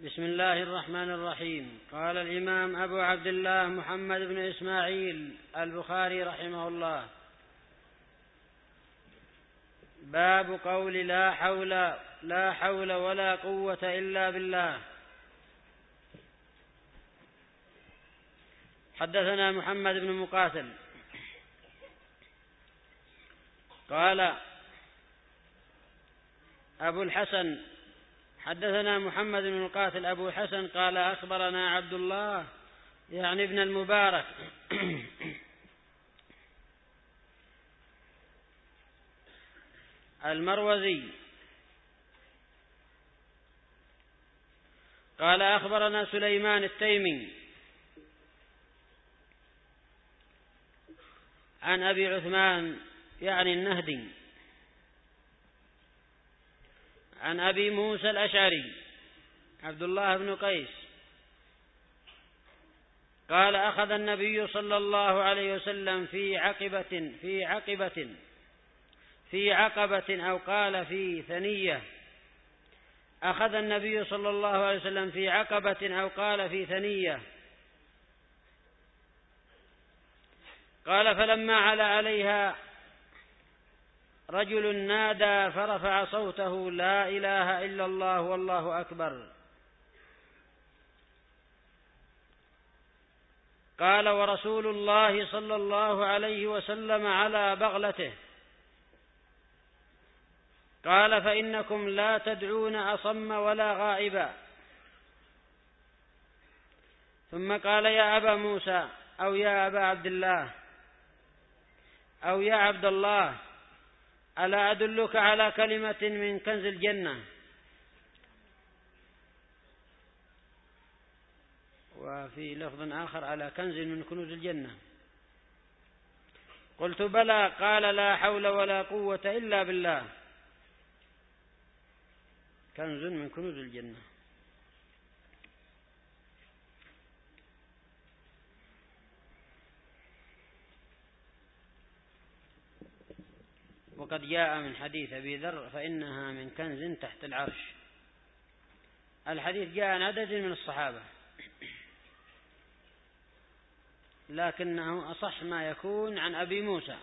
بسم الله الرحمن الرحيم. قال الإمام أبو عبد الله محمد بن إسماعيل البخاري رحمه الله: باب قول لا حول ولا قوة إلا بالله. حدثنا محمد بن مقاتل قال أبو الحسن حدثنا محمد بن مقاتل أبو الحسن قال أخبرنا عبد الله يعني ابن المبارك المروزي قال أخبرنا سليمان التيمي عن أبي عثمان يعني النهدي عن أبي موسى الأشعري عبد الله بن قيس قال أخذ النبي صلى الله عليه وسلم في عقبة أو قال في ثنية. أخذ النبي صلى الله عليه وسلم في عقبة أو قال في ثنية. قال فلما علا عليها رجل نادى فرفع صوته: لا إله إلا الله والله أكبر. قال ورسول الله صلى الله عليه وسلم على بغلته. قال فإنكم لا تدعون أصم ولا غائبا. ثم قال يا أبا موسى أو يا أبا عبد الله أو يا عبد الله ألا أدلك على كلمة من كنز الجنة؟ وفي لفظ آخر على كنز من كنوز الجنة. قلت بلى. قال لا حول ولا قوة إلا بالله. كنز من كنوز الجنة. وقد جاء من حديث أبي ذر فإنها من كنز تحت العرش. الحديث جاء عن عدد من الصحابة، لكنه أصح ما يكون عن أبي موسى.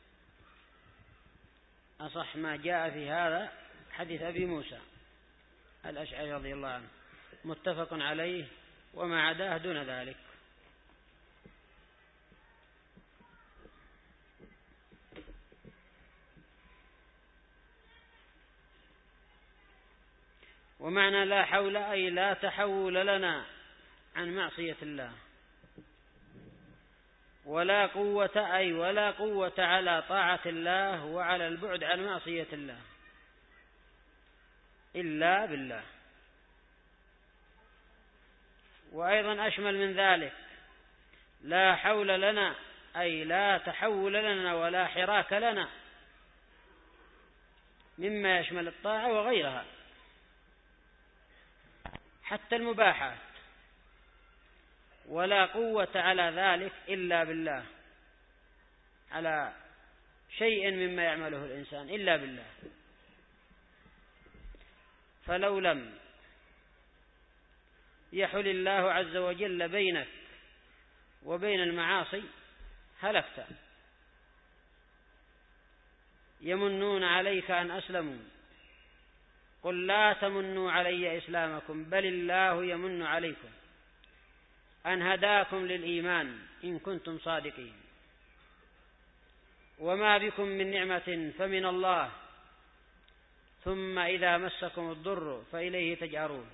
أصح ما جاء في هذا حديث أبي موسى الأشعري رضي الله عنه، متفق عليه، وما عداه دون ذلك. ومعنى لا حول أي لا تحول لنا عن معصية الله، ولا قوة أي ولا قوة على طاعة الله وعلى البعد عن معصية الله إلا بالله. وأيضا أشمل من ذلك: لا حول لنا أي لا تحول لنا ولا حراك لنا مما يشمل الطاعة وغيرها، حتى المباحات، ولا قوة على ذلك إلا بالله، على شيء مما يعمله الإنسان إلا بالله. فلو لم يحل الله عز وجل بينك وبين المعاصي هلكت. يمنون عليك أن أسلموا قل لا تمنوا علي إسلامكم بل الله يمن عليكم أن هداكم للإيمان إن كنتم صادقين. وما بكم من نعمة فمن الله ثم إذا مسكم الضر فإليه تجأرون.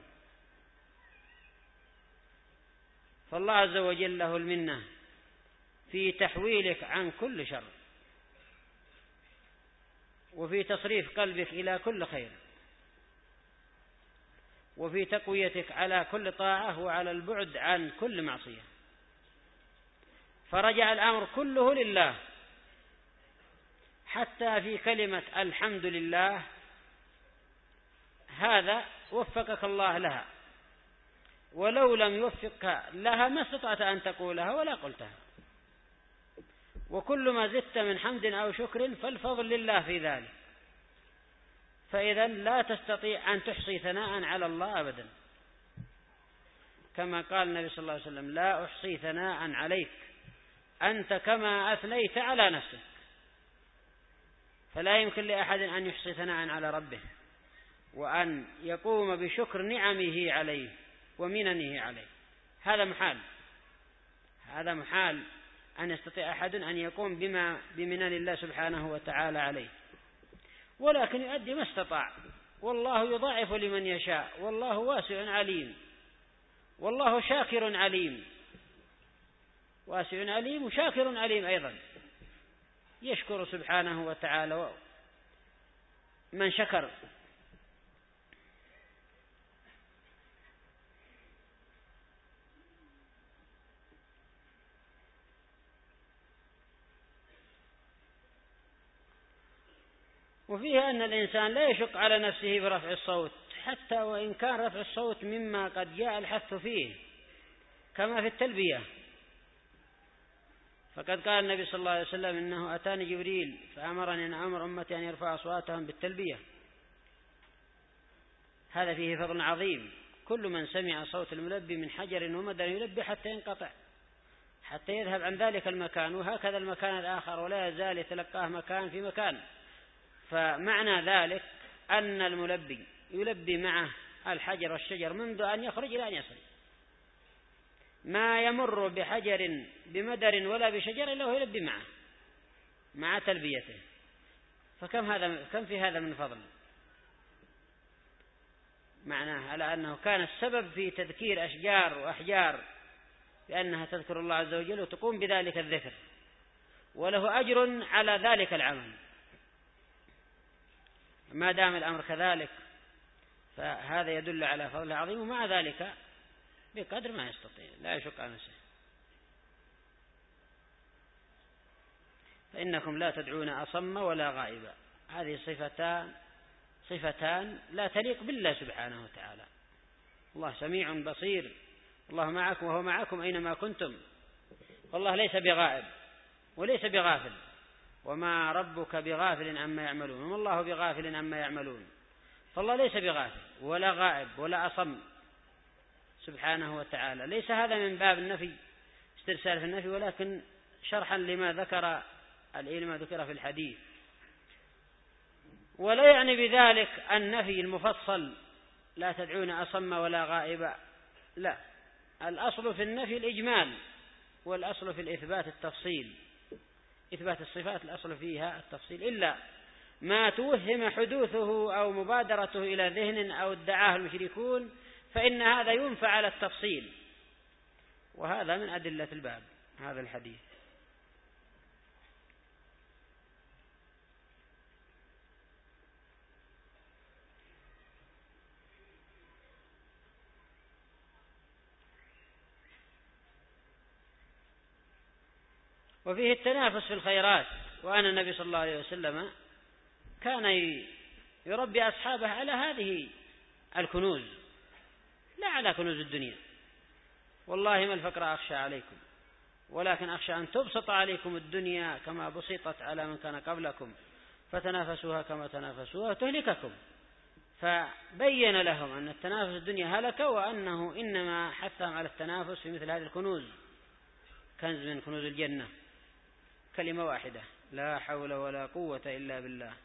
فالله عز وجل له المنة في تحويلك عن كل شر، وفي تصريف قلبك إلى كل خير، وفي تقويتك على كل طاعة وعلى البعد عن كل معصية. فرجع الأمر كله لله، حتى في كلمة الحمد لله هذا وفقك الله لها، ولو لم يوفقك لها ما استطعت أن تقولها ولا قلتها. وكل ما زدت من حمد أو شكر فالفضل لله في ذلك. فإذا لا تستطيع أن تحصي ثناء على الله أبدا. كما قال النبي صلى الله عليه وسلم: لا أحصي ثناء عليك أنت كما أثنيت على نفسك. فلا يمكن لأحد أن يحصي ثناء على ربه وأن يقوم بشكر نعمه عليه ومننه عليه. هذا محال أن يستطيع أحد أن يقوم بمنن الله سبحانه وتعالى عليه، ولكن يؤدي ما استطاع. والله يضاعف لمن يشاء، والله واسع عليم، والله شاكر عليم، واسع عليم وشاكر عليم أيضا، يشكر سبحانه وتعالى من شكر. وفيه أن الإنسان لا يشق على نفسه برفع الصوت، حتى وإن كان رفع الصوت مما قد جاء الحث فيه، كما في التلبية. فقد قال النبي صلى الله عليه وسلم: إنه أتاني جبريل فأمرني أن أمر أمتي أن يرفع أصواتهم بالتلبية. هذا فيه فضل عظيم. كل من سمع صوت الملبي من حجر ومدر يلبي حتى ينقطع، حتى يذهب عن ذلك المكان، وهكذا المكان الآخر، ولا يزال يتلقاه مكان في مكان. فمعنى ذلك أن الملبي يلبي معه الحجر والشجر منذ أن يخرج إلى أن يصل، ما يمر بحجر بمدر ولا بشجر إلا هو يلبي معه مع تلبيته. فكم في هذا من فضل. معناه على أنه كان السبب في تذكير أشجار وأحجار بأنها تذكر الله عز وجل وتقوم بذلك الذكر، وله أجر على ذلك العمل ما دام الأمر كذلك. فهذا يدل على فضل عظيم، ومع ذلك بقدر ما يستطيع لا يشق على نفسه. فإنكم لا تدعون أصم ولا غائبا. هذه صفتان لا تليق بالله سبحانه وتعالى. الله سميع بصير، الله معكم وهو معكم أينما كنتم. والله ليس بغائب وليس بغافل، وما ربك بغافل عما يعملون، وما الله بغافل عما يعملون. فالله ليس بغافل ولا غائب ولا أصم سبحانه وتعالى. ليس هذا من باب النفي، استرسال في النفي، ولكن شرحا لما ذكر في الحديث. ولا يعني بذلك النفي المفصل: لا تدعون أصم ولا غائبا. لا، الأصل في النفي الإجمال، والأصل في الإثبات التفصيل. إثبات الصفات الأصل فيها التفصيل، إلا ما توهم حدوثه أو مبادرته إلى ذهن أو ادعاه المشركون فإن هذا ينفع على التفصيل، وهذا من أدلة الباب هذا الحديث. وفيه التنافس في الخيرات، وأن النبي صلى الله عليه وسلم كان يربي أصحابه على هذه الكنوز، لا على كنوز الدنيا. والله ما الفقر أخشى عليكم، ولكن أخشى أن تبسط عليكم الدنيا كما بسطت على من كان قبلكم فتنافسوها كما تنافسوها تهلككم. فبين لهم أن التنافس الدنيا هلك، وأنه إنما حثهم على التنافس في مثل هذه الكنوز، كنز من كنوز الجنة، كلمة واحدة: لا حول ولا قوة إلا بالله.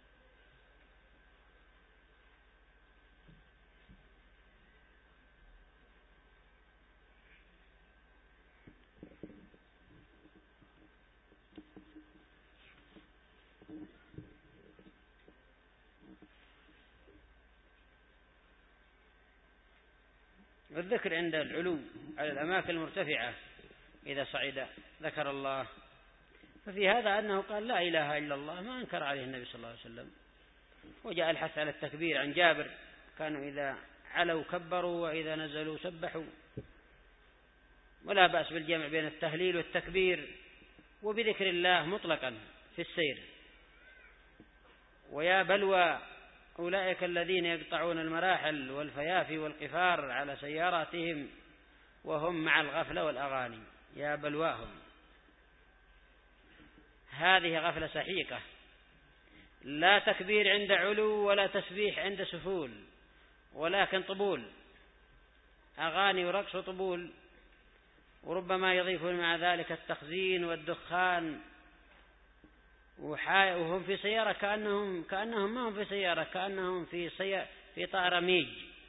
والذكر عند العلو على الأماكن المرتفعة إذا صعد ذكر الله. ففي هذا أنه قال: لا إله إلا الله، ما أنكر عليه النبي صلى الله عليه وسلم. وجاء الحث على التكبير عن جابر: كانوا إذا علوا كبروا وإذا نزلوا سبحوا. ولا بأس بالجمع بين التهليل والتكبير وبذكر الله مطلقا في السير. ويا بلوى أولئك الذين يقطعون المراحل والفيافي والقفار على سياراتهم وهم مع الغفلة والأغاني. يا بلواهم، هذه غفلة سحيقة، لا تكبير عند علو ولا تسبيح عند سفول، ولكن طبول. أغاني ورقص وطبول، وربما يضيفون مع ذلك التخزين والدخان، وهم في سيارة كأنهم ما هم في سيارة، كأنهم في طائرة ميج.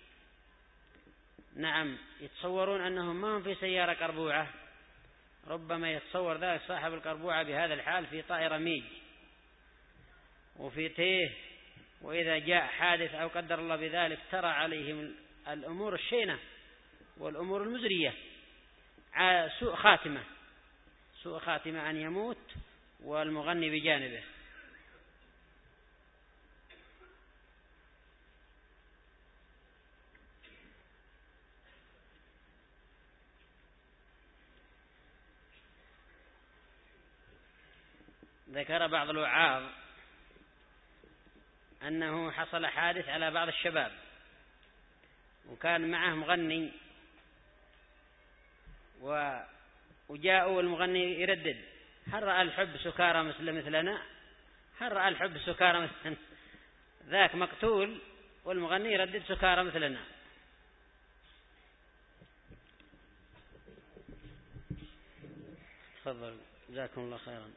نعم، يتصورون أنهم ما هم في سيارة قربوعة، ربما يتصور ذلك صاحب القربوعة بهذا الحال في طائرة ميج وفي تيه. وإذا جاء حادث أو قدر الله بذلك ترى عليهم الأمور الشينة والأمور المزرية، سوء خاتمة أن يموت والمغني بجانبه. ذكر بعض الوعاظ أنه حصل حادث على بعض الشباب، وكان معه مغني، وجاءوا المغني يردد: هل رأى الحب سكارى مثلنا؟ هل رأى الحب سكارى مثلنا؟ ذاك مقتول والمغني يردد سكارى مثلنا. تفضل، جزاكم الله خيرا.